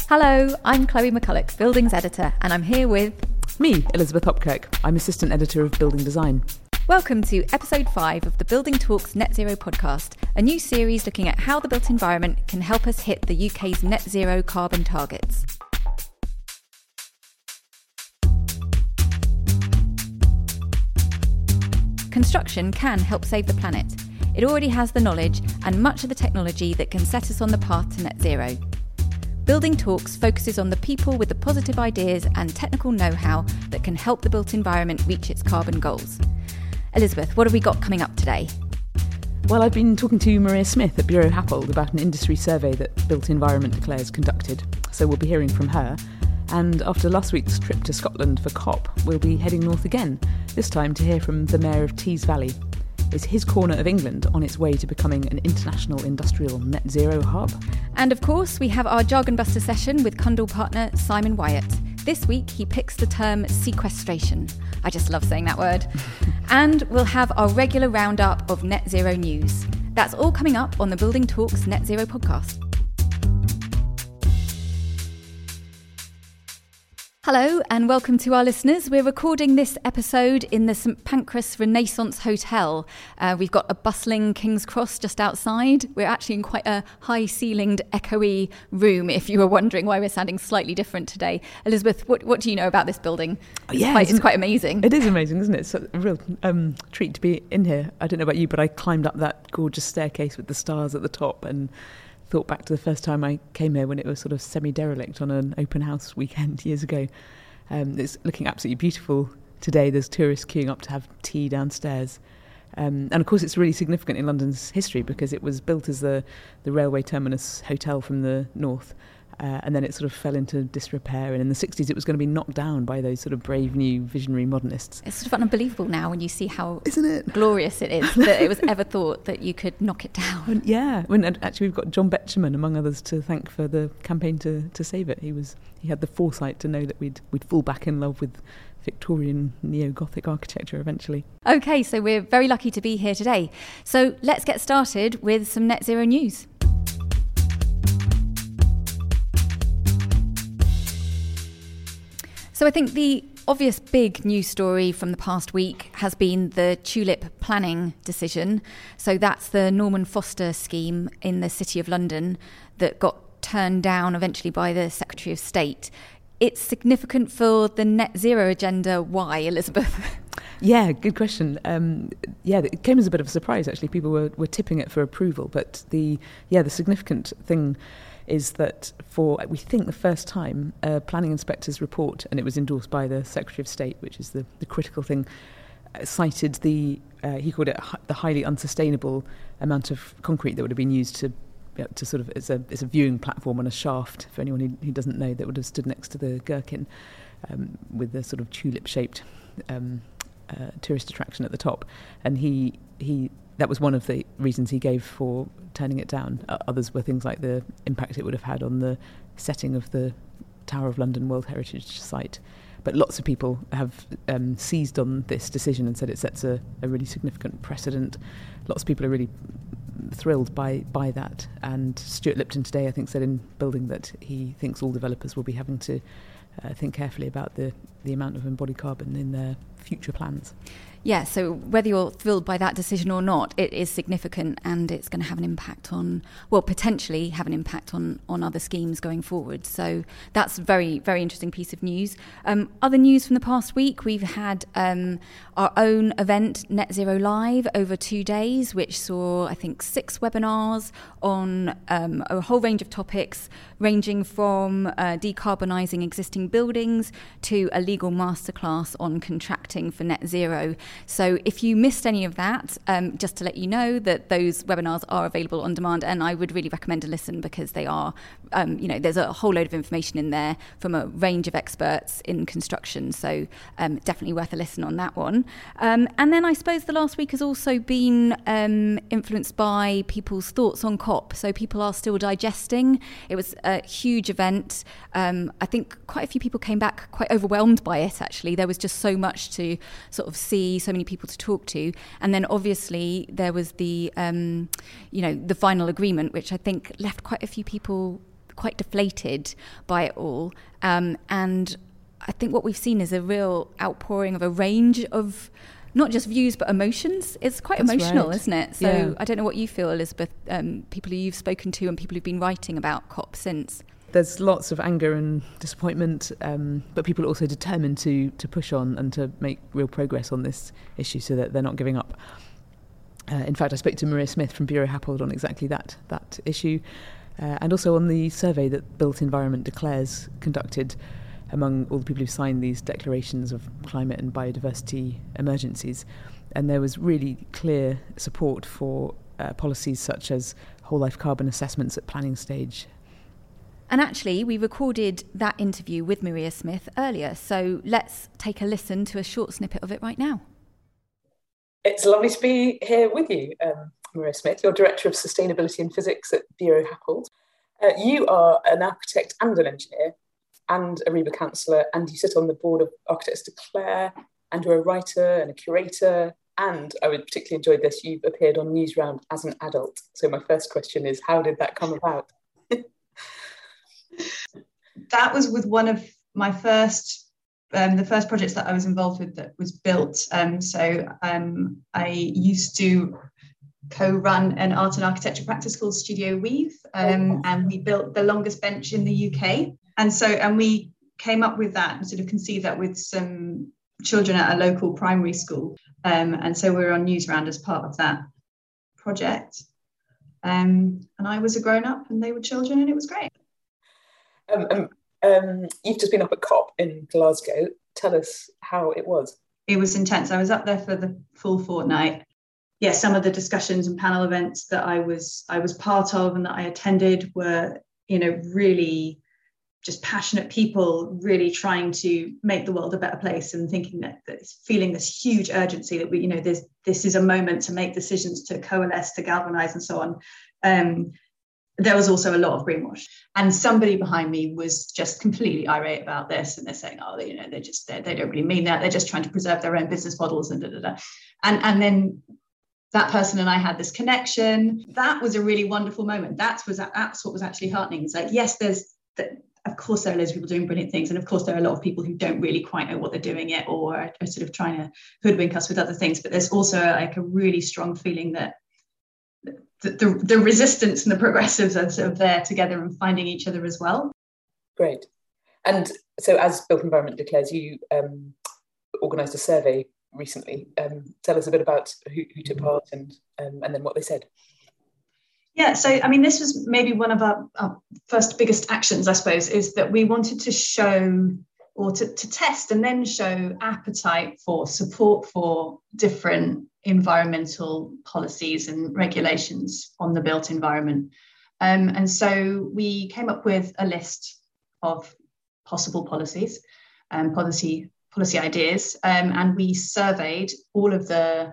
Hello, I'm Chloe McCulloch, Buildings Editor, and I'm here with... Me, Elizabeth Hopkirk. I'm Assistant Editor of Building Design. Welcome to Episode 5 of the Building Talks Net Zero podcast, a new series looking at how the built environment can help us hit the UK's net zero carbon targets. Construction can help save the planet. It already has the knowledge and much of the technology that can set us on the path to net zero. Building Talks focuses on the people with the positive ideas and technical know-how that can help the built environment reach its carbon goals. Elizabeth, what have we got coming up today? Well, I've been talking to Maria Smith at Buro Happold about an industry survey that Built Environment Declares conducted, so we'll be hearing from her. And after last week's trip to Scotland for COP, we'll be heading north again, this time to hear from the Mayor of Tees Valley. Is his corner of England on its way to becoming an international industrial net zero hub? And of course, we have our Jargon Buster session with Cundall partner Simon Wyatt. This week, he picks the term sequestration. I just love saying that word. And we'll have our regular roundup of net zero news. That's all coming up on the Building Talks Net Zero podcast. Hello and welcome to our listeners. We're recording this episode in the St Pancras Renaissance Hotel. We've got a bustling King's Cross just outside. We're actually in quite a high-ceilinged, echoey room, if you were wondering why we're sounding slightly different today. Elizabeth, what do you know about this building? It's quite amazing. It is amazing, isn't it? It's a real treat to be in here. I don't know about you, but I climbed up that gorgeous staircase with the stars at the top and thought back to the first time I came here when it was sort of semi-derelict on an open house weekend years ago. It's looking absolutely beautiful today. There's tourists queuing up to have tea downstairs. And of course it's really significant in London's history because it was built as the railway terminus hotel from the north. And then it sort of fell into disrepair. And in the 60s, it was going to be knocked down by those sort of brave new visionary modernists. It's sort of unbelievable now when you see how Isn't it? Glorious it is that it was ever thought that you could knock it down. And actually we've got John Betjeman, among others, to thank for the campaign to save it. He had the foresight to know that we'd fall back in love with Victorian neo-Gothic architecture eventually. OK, so we're very lucky to be here today. So let's get started with some net zero news. So I think the obvious big news story from the past week has been the Tulip planning decision. So that's the Norman Foster scheme in the City of London that got turned down eventually by the Secretary of State. It's significant for the net zero agenda. Why, Elizabeth? Yeah, good question. It came as a bit of a surprise, actually. People were tipping it for approval. But the significant thing is that for, we think, the first time, a planning inspector's report, and it was endorsed by the Secretary of State, which is the critical thing, cited he called it the highly unsustainable amount of concrete that would have been used to sort of, it's a viewing platform on a shaft, for anyone who doesn't know, that would have stood next to the Gherkin with the sort of tulip-shaped tourist attraction at the top. And he that was one of the reasons he gave for turning it down. Others were things like the impact it would have had on the setting of the Tower of London World Heritage Site. But lots of people have seized on this decision and said it sets a really significant precedent. Lots of people are really thrilled by that. And Stuart Lipton today, I think, said in Building that he thinks all developers will be having to think carefully about the amount of embodied carbon in their future plans. Yeah, so whether you're thrilled by that decision or not, it is significant and it's going to have an impact potentially have an impact on other schemes going forward. So that's a very, very interesting piece of news. Other news from the past week, we've had our own event, Net Zero Live, over 2 days, which saw, I think, 6 webinars on a whole range of topics, ranging from decarbonising existing buildings to a legal masterclass on contracting for net zero. So if you missed any of that, just to let you know that those webinars are available on demand, and I would really recommend a listen because they are, there's a whole load of information in there from a range of experts in construction. So definitely worth a listen on that one. And then I suppose the last week has also been influenced by people's thoughts on COP. So people are still digesting. It was a huge event. I think quite a few people came back quite overwhelmed by it, actually. There was just so much to sort of see, so many people to talk to. And then obviously there was the final agreement, which I think left quite a few people quite deflated by it all. And I think what we've seen is a real outpouring of a range of not just views but emotions. It's quite emotional, right, isn't it? So I don't know what you feel, Elizabeth, people who you've spoken to and people who've been writing about COP since. There's lots of anger and disappointment, but people are also determined to push on and to make real progress on this issue so that they're not giving up. In fact, I spoke to Maria Smith from Bureau Happold on exactly that issue, and also on the survey that Built Environment Declares conducted among all the people who signed these declarations of climate and biodiversity emergencies. And there was really clear support for policies such as whole life carbon assessments at planning stage. And actually, we recorded that interview with Maria Smith earlier, so let's take a listen to a short snippet of it right now. It's lovely to be here with you, Maria Smith. You're Director of Sustainability and Physics at Bureau Happold. You are an architect and an engineer and a RIBA councillor, and you sit on the board of Architects Declare, and you're a writer and a curator, and I would particularly enjoy this, you've appeared on Newsround as an adult. So my first question is, how did that come about? That was with one of my the first projects that I was involved with that was built. I used to co-run an art and architecture practice called Studio Weave, and we built the longest bench in the UK. And we came up with that and sort of conceived that with some children at a local primary school. And so we were on Newsround as part of that project. And I was a grown-up and they were children, and it was great. You've just been up at COP in Glasgow. Tell us how it was. It was intense. I was up there for the full fortnight. Yeah, some of the discussions and panel events that I was part of and that I attended were, really just passionate people really trying to make the world a better place, and thinking that feeling this huge urgency that this is a moment to make decisions, to coalesce, to galvanize, and so on. There was also a lot of greenwash, and somebody behind me was just completely irate about this, and they're saying, "Oh, they don't really mean that. They're just trying to preserve their own business models," and and then that person and I had this connection. That was a really wonderful moment. That's what was actually heartening. It's like, yes, of course there are loads of people doing brilliant things, and of course there are a lot of people who don't really quite know what they're doing yet, or are sort of trying to hoodwink us with other things. But there's also like a really strong feeling that the resistance and the progressives are sort of there together and finding each other as well. Great. And so as Built Environment Declares, you organised a survey recently. Tell us a bit about who took part and then what they said. Yeah, so I mean, this was maybe one of our first biggest actions, I suppose, is that we wanted to show or to test and then show appetite for support for different environmental policies and regulations on the built environment. And so we came up with a list of possible policies and policy ideas, and we surveyed all of the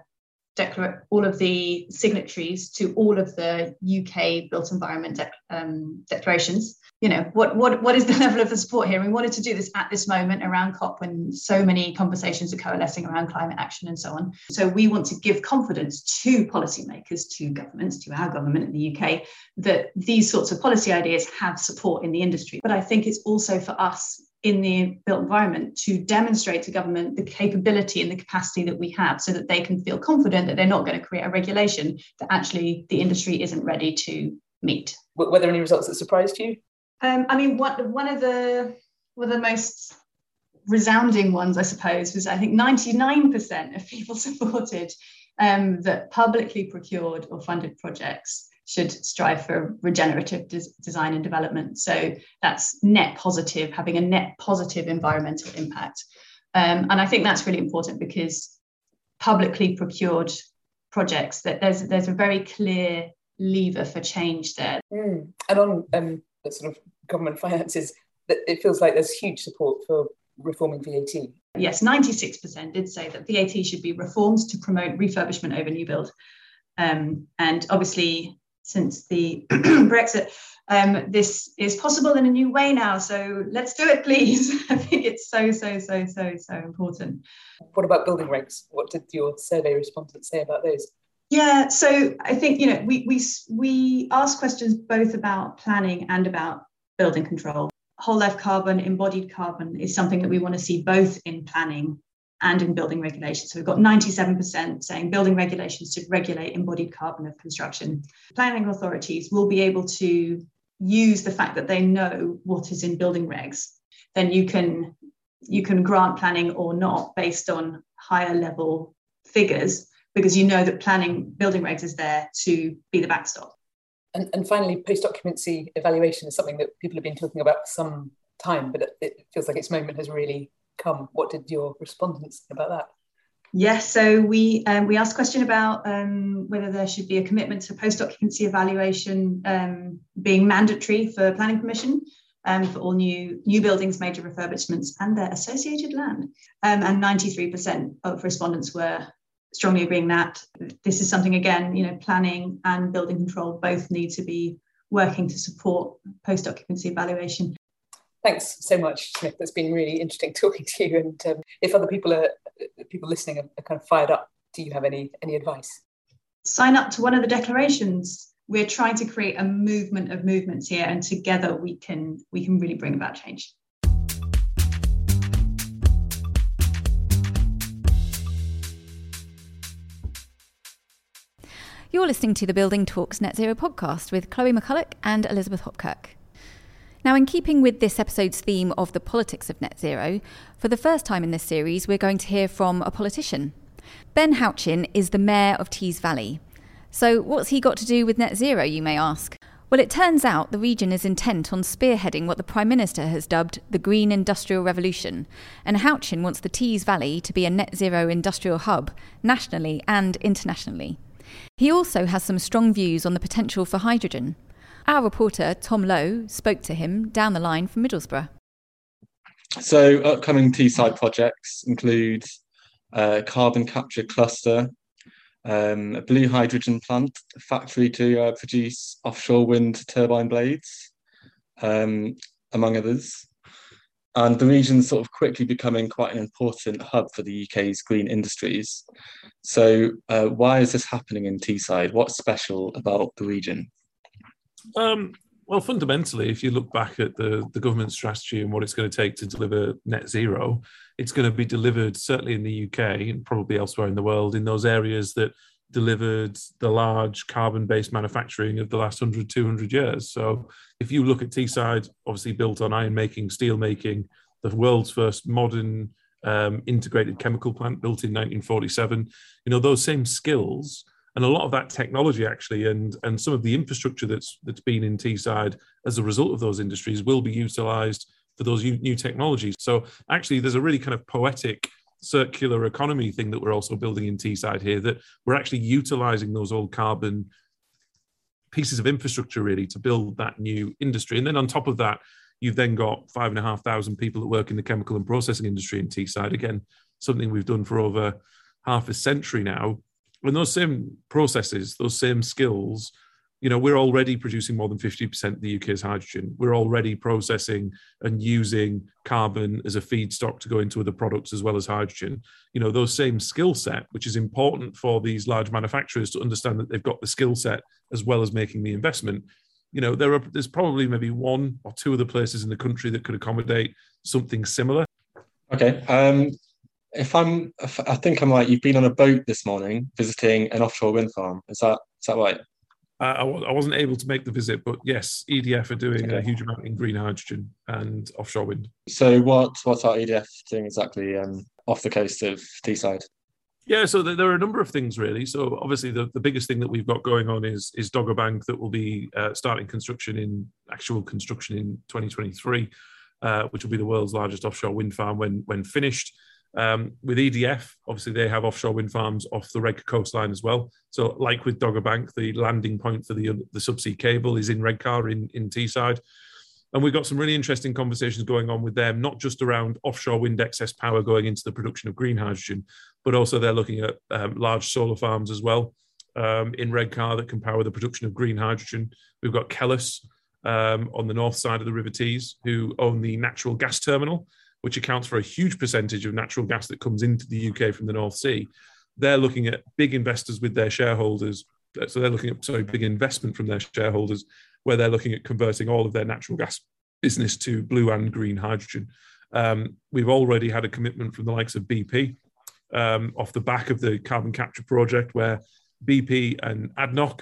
signatories to all of the UK built environment declarations. What is the level of the support here? We wanted to do this at this moment around COP, when so many conversations are coalescing around climate action and so on. So we want to give confidence to policymakers, to governments, to our government in the UK, that these sorts of policy ideas have support in the industry. But I think it's also for us in the built environment to demonstrate to government the capability and the capacity that we have, so that they can feel confident that they're not going to create a regulation that actually the industry isn't ready to meet. Were there any results that surprised you? I mean, one of the most resounding ones, I suppose, was I think 99% of people supported that publicly procured or funded projects should strive for regenerative design and development. So that's net positive, having a net positive environmental impact. And I think that's really important, because publicly procured projects, that there's a very clear lever for change there. And on the sort of government finances, it feels like there's huge support for reforming VAT. Yes, 96% did say that VAT should be reformed to promote refurbishment over new build. And obviously, since the Brexit, this is possible in a new way now. So let's do it, please. I think it's so important. What about building regs? What did your survey respondents say about those? Yeah, so I think, we ask questions both about planning and about building control. Whole life carbon, embodied carbon is something that we want to see both in planning and in building regulations. So we've got 97% saying building regulations should regulate embodied carbon of construction. Planning authorities will be able to use the fact that they know what is in building regs. Then you can grant planning or not based on higher level figures, because you know that building regs is there to be the backstop. And finally, post-occupancy evaluation is something that people have been talking about for some time, but it feels like its moment has really come. What did your respondents think about that? Yes, so we asked a question about whether there should be a commitment to post-occupancy evaluation being mandatory for planning permission for all new buildings, major refurbishments and their associated land. And 93% of respondents were strongly agreeing that this is something, again, planning and building control both need to be working to support post-occupancy evaluation. Thanks so much, Smith. That's been really interesting talking to you. And if other people listening are kind of fired up, do you have any advice? Sign up to one of the declarations. We're trying to create a movement of movements here, and together we can really bring about change. You're listening to the Building Talks Net Zero podcast with Chloe McCulloch and Elizabeth Hopkirk. Now, in keeping with this episode's theme of the politics of net zero, for the first time in this series, we're going to hear from a politician. Ben Houchin is the mayor of Tees Valley. So what's he got to do with net zero, you may ask? Well, it turns out the region is intent on spearheading what the Prime Minister has dubbed the Green Industrial Revolution, and Houchin wants the Tees Valley to be a net zero industrial hub, nationally and internationally. He also has some strong views on the potential for hydrogen. Our reporter, Tom Lowe, spoke to him down the line from Middlesbrough. So upcoming Teesside projects include a carbon capture cluster, a blue hydrogen plant, a factory to produce offshore wind turbine blades, among others. And the region's sort of quickly becoming quite an important hub for the UK's green industries. So why is this happening in Teesside? What's special about the region? Well, fundamentally, if you look back at the government strategy and what it's going to take to deliver net zero, it's going to be delivered certainly in the UK and probably elsewhere in the world in those areas that delivered the large carbon-based manufacturing of the last 100, 200 years. So if you look at Teesside, obviously built on iron making, steel making, the world's first modern integrated chemical plant built in 1947, those same skills and a lot of that technology actually and some of the infrastructure that's been in Teesside as a result of those industries will be utilised for those new technologies. So actually there's a really kind of poetic circular economy thing that we're also building in Teesside here, that we're actually utilising those old carbon pieces of infrastructure really to build that new industry. And then on top of that, you've then got 5,500 people that work in the chemical and processing industry in Teesside. Again, something we've done for over half a century now. And those same processes, those same skills, we're already producing more than 50% of the UK's hydrogen. We're already processing and using carbon as a feedstock to go into other products as well as hydrogen. Those same skill set, which is important for these large manufacturers to understand that they've got the skill set as well as making the investment. There's probably maybe one or two other places in the country that could accommodate something similar. Okay. I think I'm right. You've been on a boat this morning visiting an offshore wind farm. Is that right? I wasn't able to make the visit, but yes, EDF are doing a huge amount in green hydrogen and offshore wind. So what's our EDF doing exactly off the coast of Teesside? Yeah, so there are a number of things really. So obviously the biggest thing that we've got going on is Dogger Bank, that will be starting actual construction in 2023, which will be the world's largest offshore wind farm when finished. With EDF, obviously they have offshore wind farms off the Redcar coastline as well. So like with Dogger Bank, the landing point for the subsea cable is in Redcar in Teesside. And we've got some really interesting conversations going on with them, not just around offshore wind excess power going into the production of green hydrogen, but also they're looking at large solar farms as well in Redcar that can power the production of green hydrogen. We've got Kellis on the north side of the River Tees, who own the natural gas terminal, which accounts for a huge percentage of natural gas that comes into the UK from the North Sea. They're looking at big investors with their shareholders. So they're looking at big investment from their shareholders, where they're looking at converting all of their natural gas business to blue and green hydrogen. We've already had a commitment from the likes of BP off the back of the carbon capture project, where BP and ADNOC,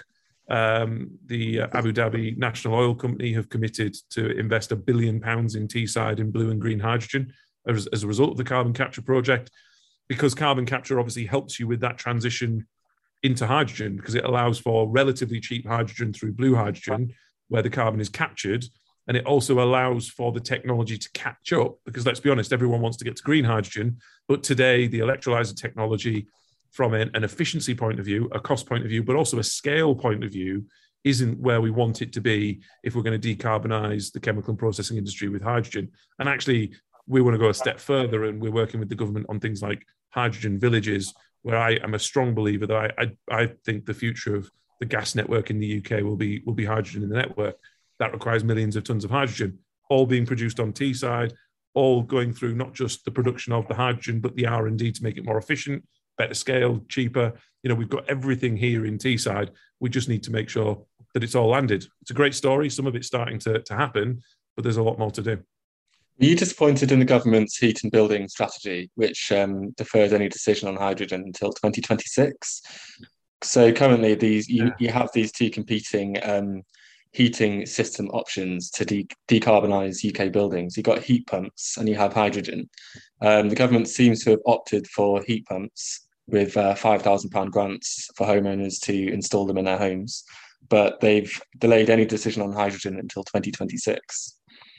the Abu Dhabi National Oil Company, have committed to invest £1 billion in Teesside in blue and green hydrogen as a result of the carbon capture project, because carbon capture obviously helps you with that transition into hydrogen, because it allows for relatively cheap hydrogen through blue hydrogen where the carbon is captured. And it also allows for the technology to catch up, because let's be honest, everyone wants to get to green hydrogen. But today, the electrolyzer technology, from an efficiency point of view, a cost point of view, but also a scale point of view, isn't where we want it to be if we're going to decarbonize the chemical and processing industry with hydrogen. And actually, we want to go a step further, and we're working with the government on things like hydrogen villages, where I am a strong believer that I think the future of the gas network in the UK will be hydrogen in the network. That requires millions of tons of hydrogen, all being produced on Teesside, all going through not just the production of the hydrogen, but the R&D to make it more efficient, better scale, cheaper. We've got everything here in Teesside. We just need to make sure that it's all landed. It's a great story. Some of it's starting to happen, but there's a lot more to do. Were you disappointed in the government's heat and building strategy, which deferred any decision on hydrogen until 2026? So currently, you have these two competing heating system options to decarbonise UK buildings. You've got heat pumps and you have hydrogen. The government seems to have opted for heat pumps with £5,000 grants for homeowners to install them in their homes, but they've delayed any decision on hydrogen until 2026.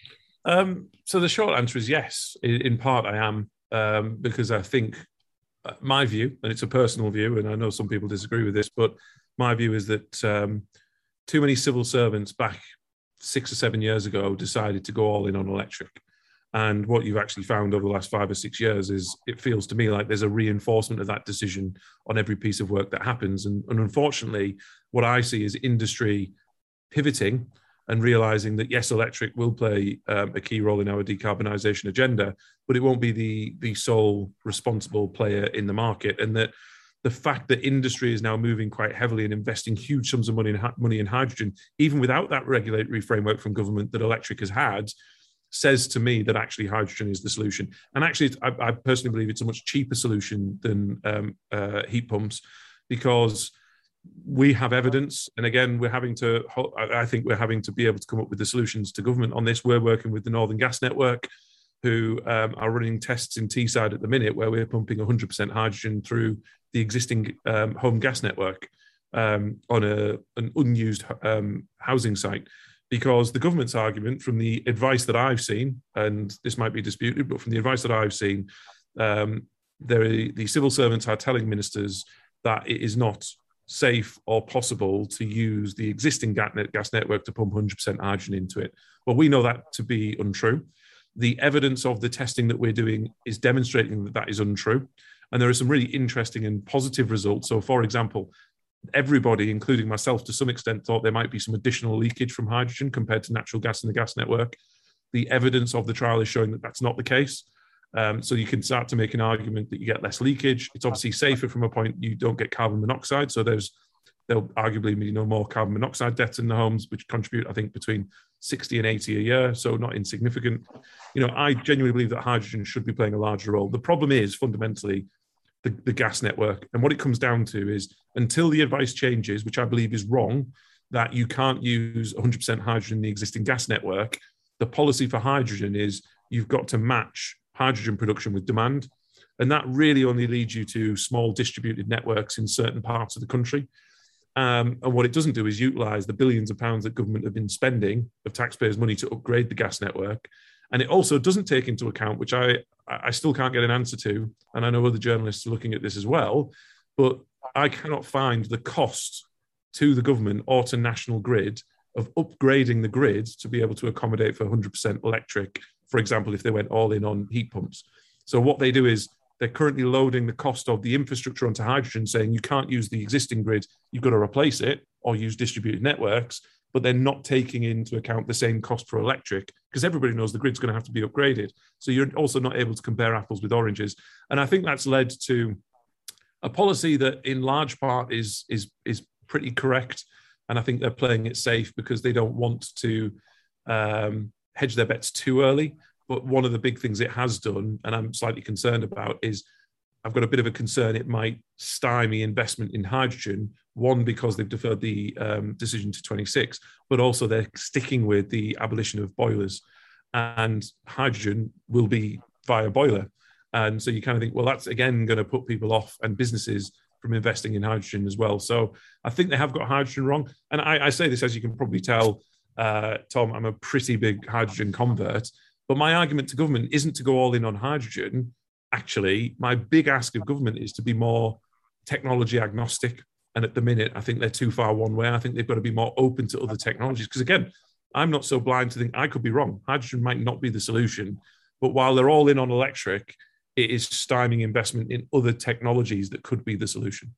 So the short answer is yes. In part, I am, because I think my view, and it's a personal view, and I know some people disagree with this, but my view is that too many civil servants back 6 or 7 years ago decided to go all in on electric. And what you've actually found over the last 5 or 6 years is, it feels to me like there's a reinforcement of that decision on every piece of work that happens. And unfortunately, what I see is industry pivoting and realising that, yes, electric will play a key role in our decarbonisation agenda, but it won't be the sole responsible player in the market. And that the fact that industry is now moving quite heavily and investing huge sums of money in hydrogen, even without that regulatory framework from government that electric has had, says to me that actually hydrogen is the solution. And actually, I personally believe it's a much cheaper solution than heat pumps, because we have evidence. And again, I think we're having to be able to come up with the solutions to government on this. We're working with the Northern Gas Network, who are running tests in Teesside at the minute, where we're pumping 100% hydrogen through the existing home gas network on an unused housing site. Because the government's argument, from the advice that I've seen, and this might be disputed, but from the advice that I've seen, the civil servants are telling ministers that it is not safe or possible to use the existing gas network to pump 100% hydrogen into it. Well, we know that to be untrue. The evidence of the testing that we're doing is demonstrating that that is untrue. And there are some really interesting and positive results. So, for example, everybody, including myself to some extent, thought there might be some additional leakage from hydrogen compared to natural gas in the gas network. The evidence of the trial is showing that that's not the case. So you can start to make an argument that you get less leakage. It's obviously safer from a point you don't get carbon monoxide. So there'll arguably be no more carbon monoxide deaths in the homes, which contribute, I think, between 60 and 80 a year. So not insignificant. I genuinely believe that hydrogen should be playing a larger role. The problem is fundamentally the gas network. And what it comes down to is, until the advice changes, which I believe is wrong, that you can't use 100% hydrogen in the existing gas network, the policy for hydrogen is you've got to match hydrogen production with demand. And that really only leads you to small distributed networks in certain parts of the country. And what it doesn't do is utilise the billions of pounds that government have been spending of taxpayers' money to upgrade the gas network. And it also doesn't take into account, which I still can't get an answer to, and I know other journalists are looking at this as well, but I cannot find the cost to the government or to National Grid of upgrading the grid to be able to accommodate for 100% electric, for example, if they went all in on heat pumps. So what they do is they're currently loading the cost of the infrastructure onto hydrogen, saying you can't use the existing grid, you've got to replace it or use distributed networks, but they're not taking into account the same cost for electric, because everybody knows the grid's going to have to be upgraded. So you're also not able to compare apples with oranges. And I think that's led to a policy that in large part is pretty correct. And I think they're playing it safe because they don't want to hedge their bets too early. But one of the big things it has done, and I'm slightly concerned about, is I've got a bit of a concern it might stymie investment in hydrogen. One, because they've deferred the decision to 26, but also they're sticking with the abolition of boilers. And hydrogen will be via boiler. And so you kind of think, well, that's again going to put people off and businesses from investing in hydrogen as well. So I think they have got hydrogen wrong. And I say this, as you can probably tell, Tom, I'm a pretty big hydrogen convert. But my argument to government isn't to go all in on hydrogen. Actually, my big ask of government is to be more technology agnostic. And at the minute, I think they're too far one way. I think they've got to be more open to other technologies. Because again, I'm not so blind to think I could be wrong. Hydrogen might not be the solution. But while they're all in on electric, it is stymieing investment in other technologies that could be the solution.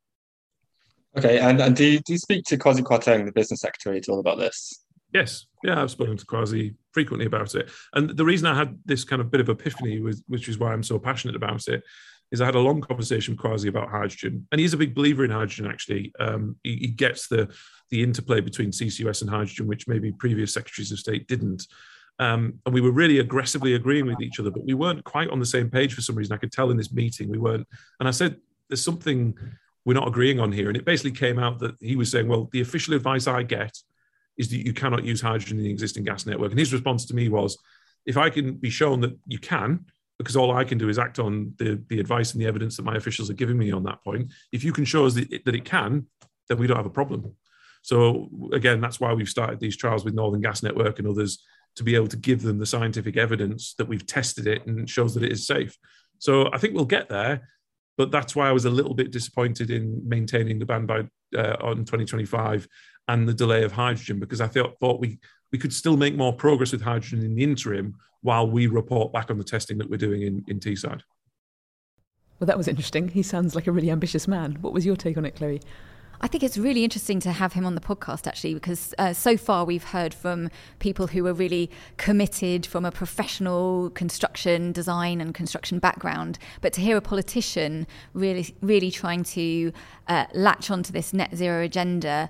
Okay, and do you speak to Kwasi Kwarteng, the business secretary, at all about this? Yes, yeah, I've spoken to Kwasi frequently about it. And the reason I had this kind of bit of epiphany, which is why I'm so passionate about it, is I had a long conversation with Kwasi about hydrogen. And he's a big believer in hydrogen, actually. He gets the interplay between CCUS and hydrogen, which maybe previous secretaries of state didn't. And we were really aggressively agreeing with each other, but we weren't quite on the same page for some reason. I could tell in this meeting we weren't. And I said, there's something we're not agreeing on here. And it basically came out that he was saying, well, the official advice I get is that you cannot use hydrogen in the existing gas network. And his response to me was, if I can be shown that you can, because all I can do is act on the advice and the evidence that my officials are giving me on that point, if you can show us that it can, then we don't have a problem. So again, that's why we've started these trials with Northern Gas Network and others, to be able to give them the scientific evidence that we've tested it and it shows that it is safe. So I think we'll get there, but that's why I was a little bit disappointed in maintaining the ban by on 2025 and the delay of hydrogen, because I thought we could still make more progress with hydrogen in the interim while we report back on the testing that we're doing in Teesside. Well, that was interesting. He sounds like a really ambitious man. What was your take on it, Chloe? I think it's really interesting to have him on the podcast, actually, because so far we've heard from people who are really committed from a professional construction design and construction background. But to hear a politician really trying to latch onto this net zero agenda,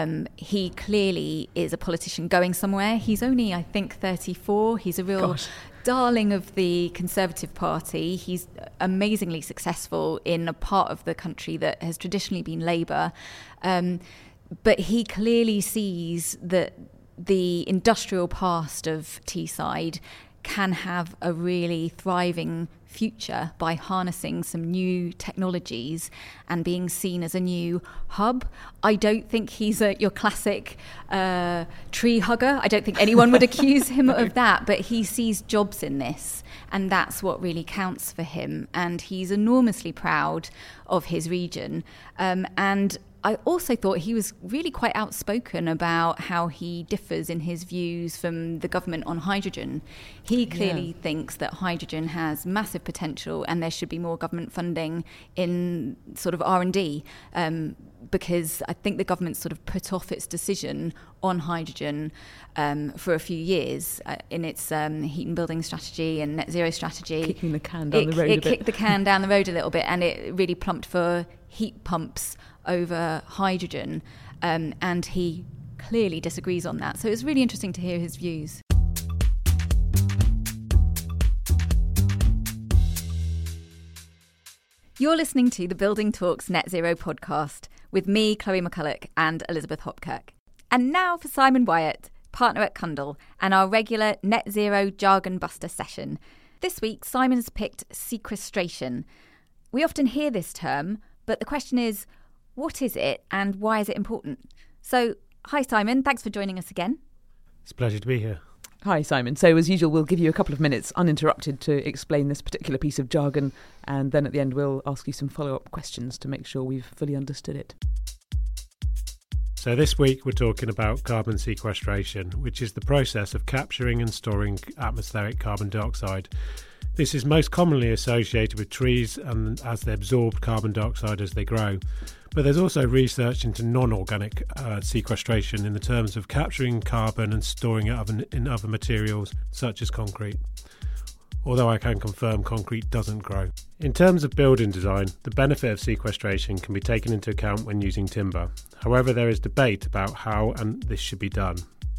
he clearly is a politician going somewhere. He's only, I think, 34. He's a real darling of the Conservative Party. He's amazingly successful in a part of the country that has traditionally been Labour. But he clearly sees that the industrial past of Teesside can have a really thriving future by harnessing some new technologies and being seen as a new hub. I don't think he's your classic tree hugger. I don't think anyone would accuse him of that, but he sees jobs in this, and that's what really counts for him. And he's enormously proud of his region. And I also thought he was really quite outspoken about how he differs in his views from the government on hydrogen. He clearly thinks that hydrogen has massive potential and there should be more government funding in sort of R&D, because I think the government sort of put off its decision on hydrogen for a few years in its heat and building strategy and net zero strategy. Kicking the can down the road a bit. It kicked the can down the road a little bit, and it really plumped for heat pumps over hydrogen, and he clearly disagrees on that. So it's really interesting to hear his views. You're listening to the Building Talks Net Zero podcast with me, Chloe McCulloch, and Elizabeth Hopkirk. And now for Simon Wyatt, partner at Cundall, and our regular Net Zero Jargon Buster session. This week, Simon has picked sequestration. We often hear this term, but the question is, what is it and why is it important? So, hi Simon, thanks for joining us again. It's a pleasure to be here. Hi Simon. So as usual, we'll give you a couple of minutes uninterrupted to explain this particular piece of jargon, and then at the end we'll ask you some follow-up questions to make sure we've fully understood it. So this week we're talking about carbon sequestration, which is the process of capturing and storing atmospheric carbon dioxide. This is most commonly associated with trees and as they absorb carbon dioxide as they grow. But there's also research into non-organic sequestration in the terms of capturing carbon and storing it in other materials such as concrete. Although I can confirm concrete doesn't grow. In terms of building design, the benefit of sequestration can be taken into account when using timber. However, there is debate about how and this should be done.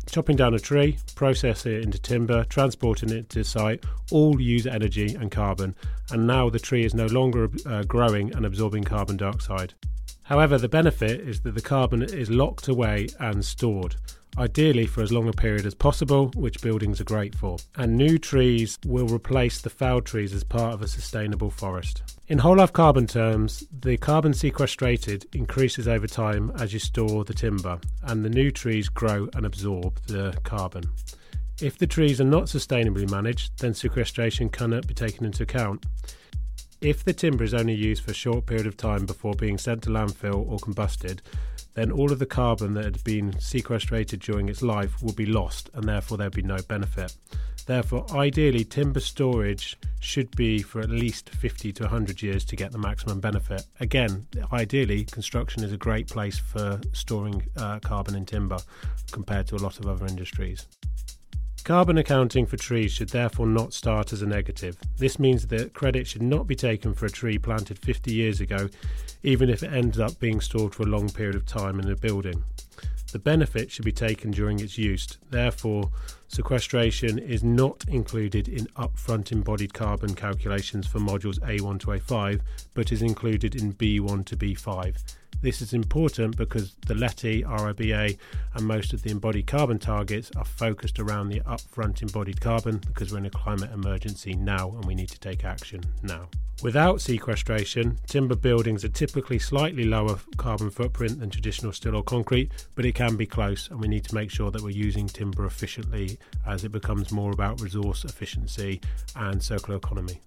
Chopping down a tree, processing it into timber, transporting it to site, all use energy and carbon, and now the tree is no longer growing and absorbing carbon dioxide. However, the benefit is that the carbon is locked away and stored, ideally for as long a period as possible, which buildings are great for. And new trees will replace the felled trees as part of a sustainable forest. In whole life carbon terms, the carbon sequestrated increases over time as you store the timber, and the new trees grow and absorb the carbon. If the trees are not sustainably managed, then sequestration cannot be taken into account. If the timber is only used for a short period of time before being sent to landfill or combusted, then all of the carbon that had been sequestrated during its life will be lost, and therefore there will be no benefit. Therefore, ideally, timber storage should be for at least 50 to 100 years to get the maximum benefit. Again, ideally, construction is a great place for storing carbon in timber compared to a lot of other industries. Carbon accounting for trees should therefore not start as a negative. This means that credit should not be taken for a tree planted 50 years ago, even if it ends up being stored for a long period of time in a building. The benefit should be taken during its use. Therefore, sequestration is not included in upfront embodied carbon calculations for modules A1 to A5, but is included in B1 to B5. This is important because the LETI, RIBA and most of the embodied carbon targets are focused around the upfront embodied carbon because we're in a climate emergency now and we need to take action now. Without sequestration, timber buildings are typically slightly lower carbon footprint than traditional steel or concrete, but it can be close, and we need to make sure that we're using timber efficiently as it becomes more about resource efficiency and circular economy.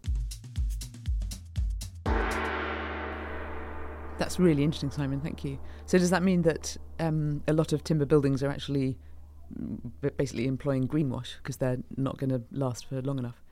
That's really interesting, Simon. Thank you. So does that mean that a lot of timber buildings are actually basically employing greenwash because they're not going to last for long enough?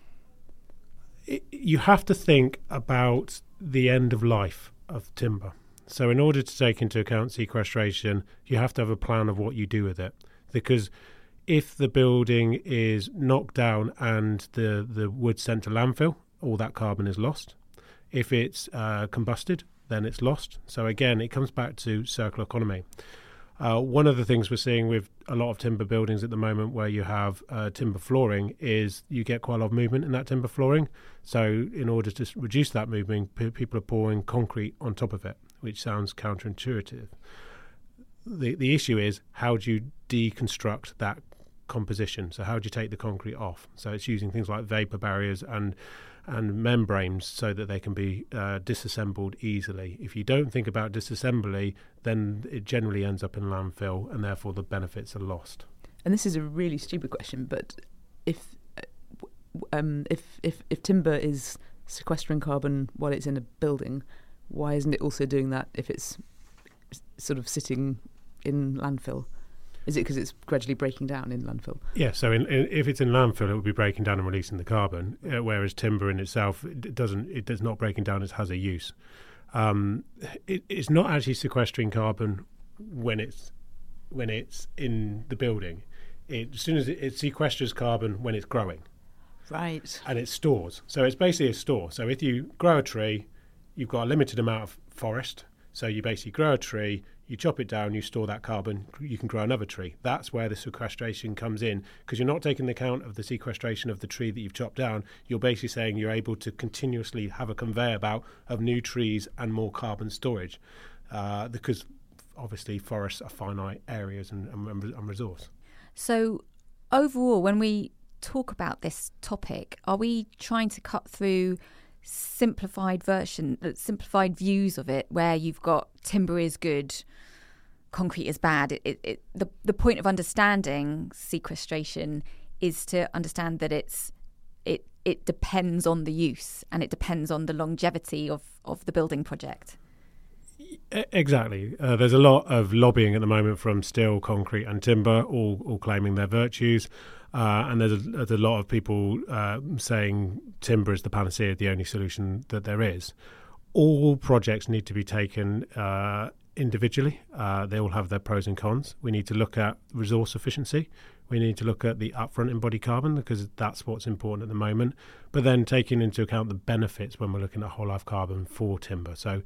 You have to think about the end of life of timber. So in order to take into account sequestration, you have to have a plan of what you do with it. Because if the building is knocked down and the wood's sent to landfill, all that carbon is lost. If it's combusted, then it's lost. So again, it comes back to circular economy. One of the things we're seeing with a lot of timber buildings at the moment where you have timber flooring is you get quite a lot of movement in that timber flooring. So in order to reduce that movement, people are pouring concrete on top of it, which sounds counterintuitive. The issue is, how do you deconstruct that composition? So how do you take the concrete off? So it's using things like vapor barriers and membranes so that they can be disassembled easily. If you don't think about disassembly, then it generally ends up in landfill, and therefore the benefits are lost. And this is a really stupid question, but if timber is sequestering carbon while it's in a building, why isn't it also doing that if it's sort of sitting in landfill? Is it because it's gradually breaking down in landfill? Yeah, so if it's in landfill, it will be breaking down and releasing the carbon, whereas timber in itself, it does not breaking down, it has a use. It's not actually sequestering carbon when it's in the building. As soon as it sequesters carbon when it's growing. Right. And it stores. So it's basically a store. So if you grow a tree, you've got a limited amount of forest. So you basically grow a tree, you chop it down, you store that carbon, you can grow another tree. That's where the sequestration comes in, because you're not taking account of the sequestration of the tree that you've chopped down. You're basically saying you're able to continuously have a conveyor belt of new trees and more carbon storage, because obviously forests are finite areas and resource. So overall, when we talk about this topic, are we trying to cut through simplified views of it, where you've got timber is good, concrete is bad? The point of understanding sequestration is to understand that it depends on the use and it depends on the longevity of the building project. Exactly. There's a lot of lobbying at the moment from steel, concrete and timber, all claiming their virtues. And there's a lot of people saying timber is the panacea, the only solution that there is. All projects need to be taken individually. They all have their pros and cons. We need to look at resource efficiency. We need to look at the upfront embodied carbon, because that's what's important at the moment. But then taking into account the benefits when we're looking at whole life carbon for timber. So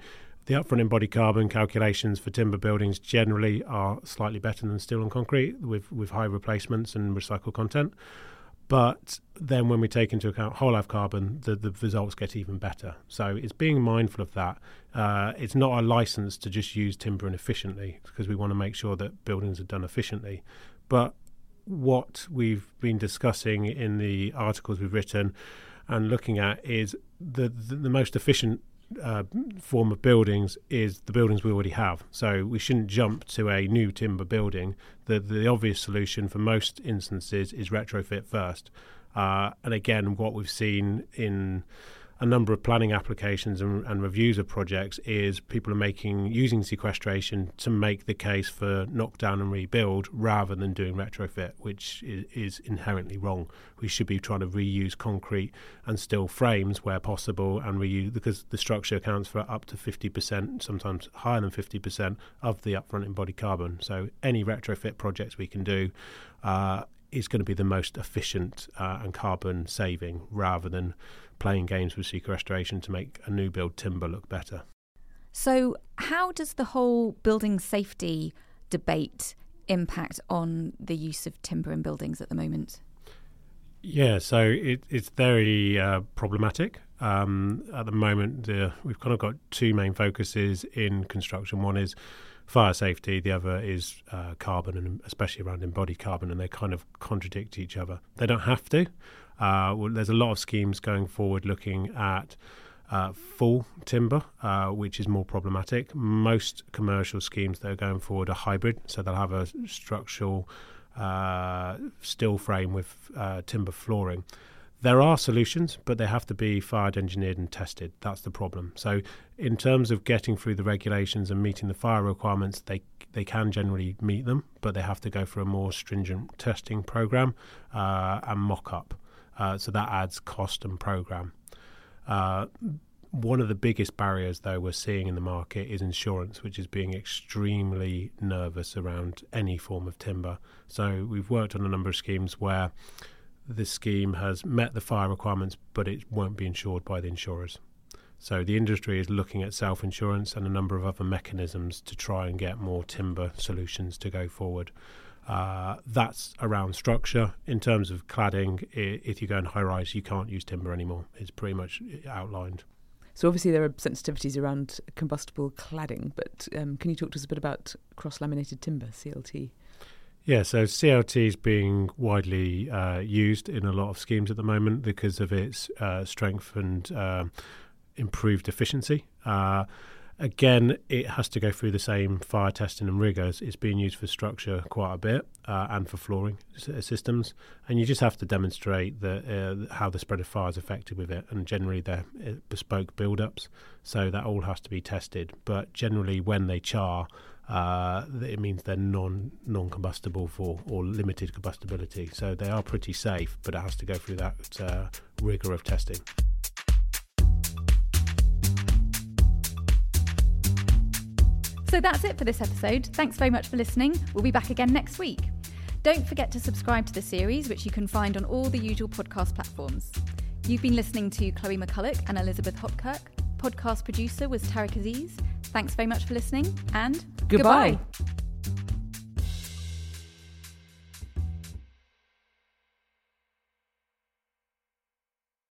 The upfront embodied carbon calculations for timber buildings generally are slightly better than steel and concrete with high replacements and recycled content. But then when we take into account whole life carbon, the results get even better. So it's being mindful of that. It's not a license to just use timber inefficiently, because we want to make sure that buildings are done efficiently. But what we've been discussing in the articles we've written and looking at is the most efficient form of buildings is the buildings we already have. So we shouldn't jump to a new timber building. The obvious solution for most instances is retrofit first. And again, what we've seen in a number of planning applications and reviews of projects is people are using sequestration to make the case for knock down and rebuild rather than doing retrofit, which is inherently wrong. We should be trying to reuse concrete and steel frames where possible and reuse, because the structure accounts for up to 50%, sometimes higher than 50% of the upfront embodied carbon. So any retrofit projects we can do is going to be the most efficient and carbon saving, rather than playing games with sequestration to make a new build timber look better. So how does the whole building safety debate impact on the use of timber in buildings at the moment? Yeah, so it's very problematic. At the moment, we've kind of got two main focuses in construction. One is fire safety, the other is carbon, and especially around embodied carbon, and they kind of contradict each other. They don't have to. There's a lot of schemes going forward looking at full timber, which is more problematic. Most commercial schemes that are going forward are hybrid, so they'll have a structural steel frame with timber flooring. There are solutions, but they have to be fire engineered and tested. That's the problem. So in terms of getting through the regulations and meeting the fire requirements, they can generally meet them, but they have to go for a more stringent testing program and mock-up. So that adds cost and program. One of the biggest barriers, though, we're seeing in the market is insurance, which is being extremely nervous around any form of timber. So we've worked on a number of schemes where this scheme has met the fire requirements, but it won't be insured by the insurers. So the industry is looking at self-insurance and a number of other mechanisms to try and get more timber solutions to go forward. That's around structure. In terms of cladding, if you go in high-rise, you can't use timber anymore. It's pretty much outlined. So obviously there are sensitivities around combustible cladding, but can you talk to us a bit about cross-laminated timber, CLT? Yeah, so CLT is being widely used in a lot of schemes at the moment because of its strength and improved efficiency. Again, it has to go through the same fire testing and rigors. It's being used for structure quite a bit and for flooring systems. And you just have to demonstrate how the spread of fire is affected with it. And generally, they're bespoke build-ups. So that all has to be tested. But generally, when they char, it means they're non-combustible or limited combustibility. So they are pretty safe, but it has to go through that rigour of testing. So that's it for this episode. Thanks very much for listening. We'll be back again next week. Don't forget to subscribe to the series, which you can find on all the usual podcast platforms. You've been listening to Chloe McCulloch and Elizabeth Hopkirk. Podcast producer was Tariq Aziz. Thanks very much for listening, and goodbye. Goodbye.